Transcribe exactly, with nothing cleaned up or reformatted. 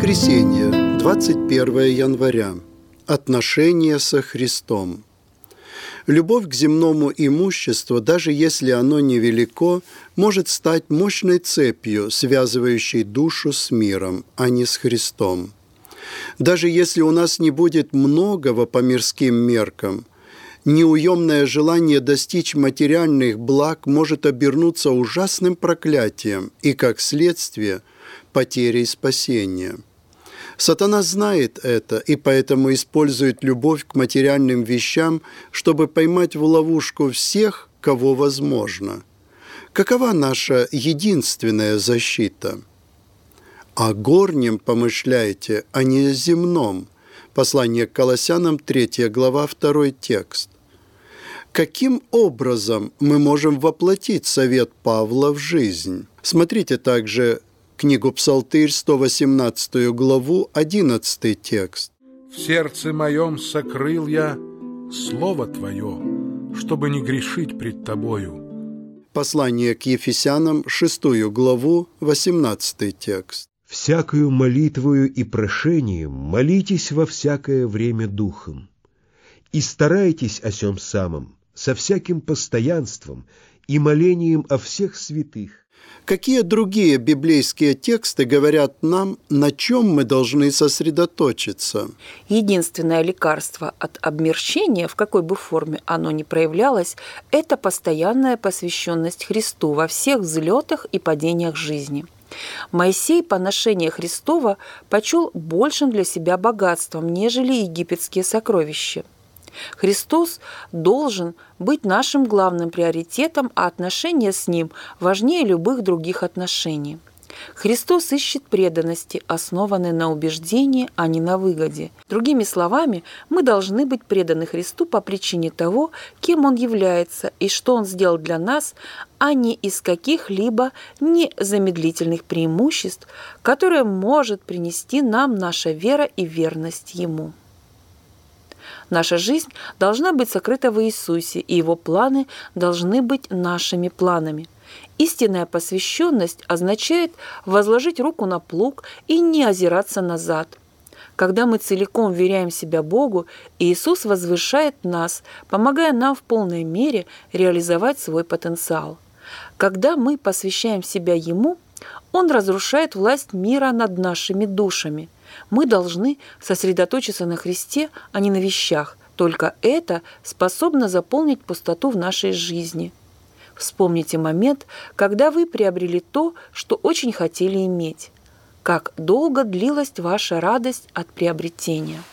Воскресенье, двадцать первое января. Отношения со Христом. Любовь к земному имуществу, даже если оно невелико, может стать мощной цепью, связывающей душу с миром, а не с Христом. Даже если у нас не будет многого по мирским меркам, неуемное желание достичь материальных благ может обернуться ужасным проклятием и, как следствие, потерей спасения. Сатана знает это и поэтому использует любовь к материальным вещам, чтобы поймать в ловушку всех, кого возможно. Какова наша единственная защита? О горнем помышляйте, а не о земном. Послание к Колоссянам, третья глава, второй текст. Каким образом мы можем воплотить совет Павла в жизнь? Смотрите также книгу Псалтырь, сто восемнадцатую главу, одиннадцатый текст. «В сердце моем сокрыл я Слово Твое, чтобы не грешить пред Тобою». Послание к Ефесянам, шестую главу, восемнадцатый текст. «Всякою молитвою и прошением молитесь во всякое время духом, и старайтесь о сем самом со всяким постоянством и молением о всех святых». Какие другие библейские тексты говорят нам, на чем мы должны сосредоточиться? Единственное лекарство от обмерщения, в какой бы форме оно ни проявлялось, это постоянная посвященность Христу во всех взлетах и падениях жизни. Моисей поношение Христова почел большим для себя богатством, нежели египетские сокровища. Христос должен быть нашим главным приоритетом, а отношения с Ним важнее любых других отношений. Христос ищет преданности, основанной на убеждении, а не на выгоде. Другими словами, мы должны быть преданы Христу по причине того, кем Он является и что Он сделал для нас, а не из каких-либо незамедлительных преимуществ, которые может принести нам наша вера и верность Ему. Наша жизнь должна быть сокрыта в Иисусе, и Его планы должны быть нашими планами. Истинная посвященность означает возложить руку на плуг и не озираться назад. Когда мы целиком вверяем себя Богу, Иисус возвышает нас, помогая нам в полной мере реализовать свой потенциал. Когда мы посвящаем себя Ему, Он разрушает власть мира над нашими душами. Мы должны сосредоточиться на Христе, а не на вещах. Только это способно заполнить пустоту в нашей жизни. Вспомните момент, когда вы приобрели то, что очень хотели иметь. Как долго длилась ваша радость от приобретения?